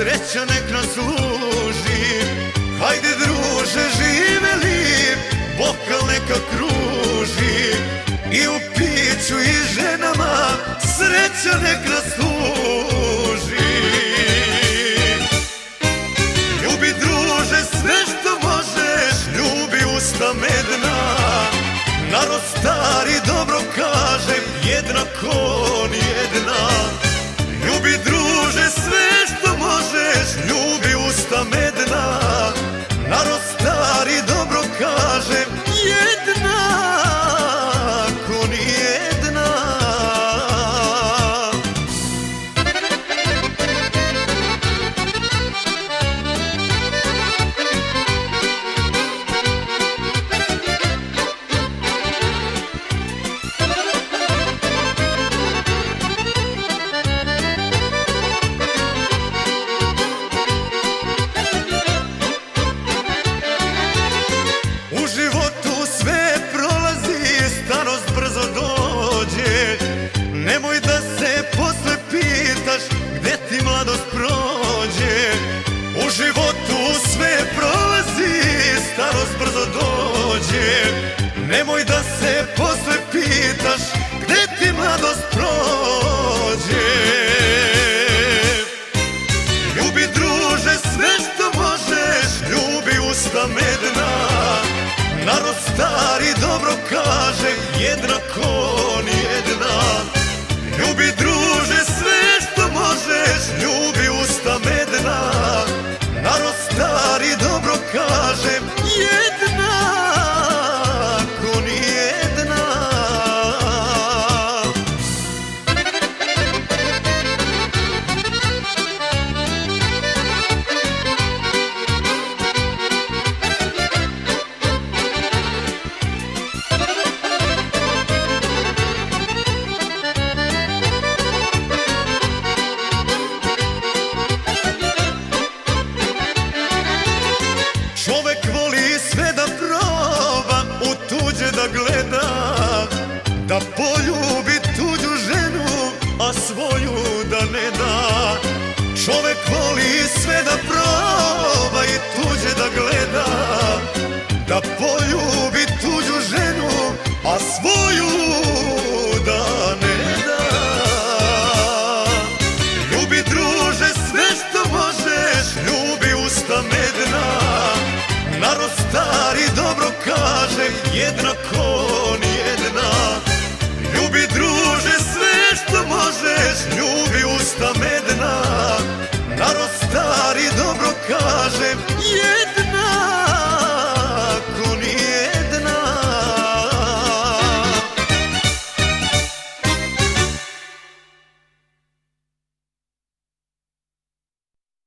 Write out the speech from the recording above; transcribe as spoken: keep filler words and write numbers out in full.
sreća nek nas služi. Hajde druže, živeli, bokal neka kruži, i u piću i ženama sreća nek nas služi. Ljubi druže sve što možeš, ljubi usta medna. Narod stari dobro kaže, jedna ko nijedna. Ljubi druže sve što možeš, ljubi usta medna. Narod stari dobro kaže, jedna ko nijedna. U životu sve prolazi, starost brzo dođe. Nemoj da se posle pitaš gde ti mladost prođe. U životu sve prolazi, starost brzo dođe. Nemoj da se posle pitaš gde ti mladost prođe. Ljubi druže sve što možeš, ljubi usta medna. Narod stari dobro kaže, jedna ko nijedna. Ljubi druže sve što možeš, ljubi usta medna. Narod stari dobro kaže, jedna ko nijedna. Čovek voli sve da proba, u tuđe da gleda, da poljubi tuđu ženu, a svoju da ne da. Čovek voli sve da proba i tuđe da gleda, da poljubi tuđu ženu, a svoju da ne da. Ljubi druže sve što možeš, ljubi usta medna. Narod stari dobro kaže, jedna ko